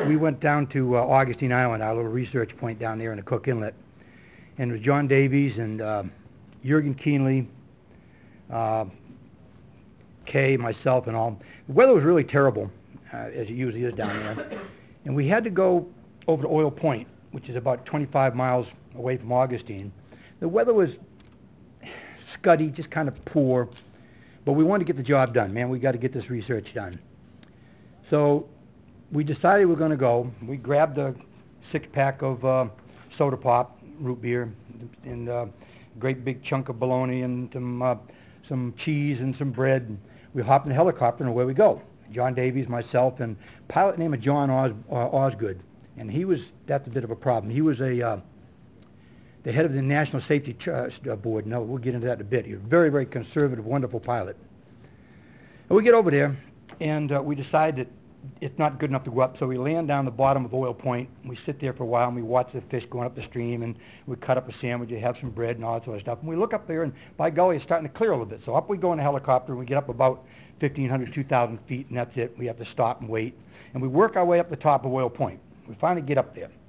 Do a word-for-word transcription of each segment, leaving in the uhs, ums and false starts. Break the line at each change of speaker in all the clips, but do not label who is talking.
we went down to uh, Augustine Island, our little research point down there in the Cook Inlet. And it was John Davies and uh, Jurgen Kienle, uh, Kay, myself, and all. The weather was really terrible, uh, as it usually is down there. And we had to go over to Oil Point, which is about twenty-five miles away from Augustine. The weather was scuddy, just kind of poor, but we wanted to get the job done. Man, we got to get this research done. So we decided we were going to go. We grabbed a six-pack of uh, soda pop, root beer, and a uh, great big chunk of bologna and some uh, some cheese and some bread. We hopped in the helicopter and away we go. John Davies, myself, and a pilot named John Os- uh, Osgood. And he was, that's a bit of a problem. He was a, uh, the head of the National Safety Trust Board. No, we'll get into that in a bit. He was a very, very conservative, wonderful pilot. And we get over there, and uh, we decide that it's not good enough to go up, so we land down the bottom of Oil Point. We sit there for a while, and we watch the fish going up the stream, and we cut up a sandwich, and have some bread and all that sort of stuff. And we look up there, and by golly, it's starting to clear a little bit. So up we go in a helicopter, and we get up about fifteen hundred, two thousand feet, and that's it. We have to stop and wait. And we work our way up the top of Oil Point. We finally get up there.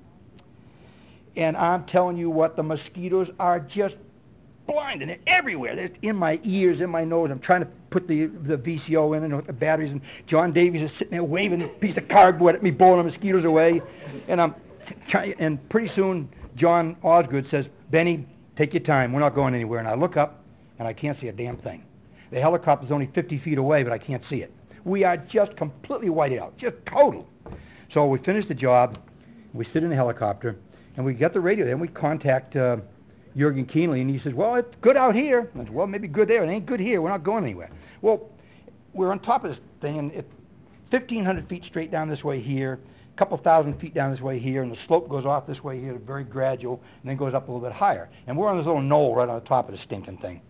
And I'm telling you what, the mosquitoes are just blinding. They're everywhere. They're in my ears, in my nose. I'm trying to put the the V C O in and the batteries, and John Davies is sitting there waving a piece of cardboard at me, blowing the mosquitoes away. And I'm trying, and pretty soon John Osgood says, "Benny, take your time. We're not going anywhere." And I look up, and I can't see a damn thing. The helicopter's only fifty feet away, but I can't see it. We are just completely whited out, just total. So we finish the job. We sit in the helicopter, and we get the radio there, and we contact uh, Jurgen Kienle, and he says, "Well, it's good out here." I said, "Well, maybe good there. It ain't good here. We're not going anywhere." Well, we're on top of this thing, and it's fifteen hundred feet straight down this way here, a couple thousand feet down this way here, and the slope goes off this way here, very gradual, and then goes up a little bit higher. And we're on this little knoll right on the top of the stinking thing.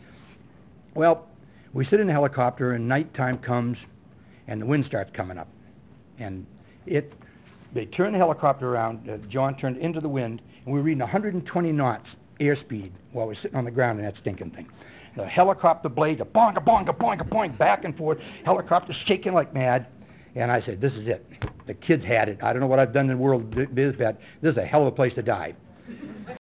Well, we sit in the helicopter, and nighttime comes, and the wind starts coming up. And it, they turn the helicopter around, uh, John turned into the wind, and we were reading one hundred twenty knots airspeed while we're sitting on the ground in that stinking thing. The helicopter blades, a boing, a boing, a boing, a boing, back and forth, helicopter shaking like mad. And I said, this is it. The kids had it. I don't know what I've done in the world biz bad. This is a hell of a place to die.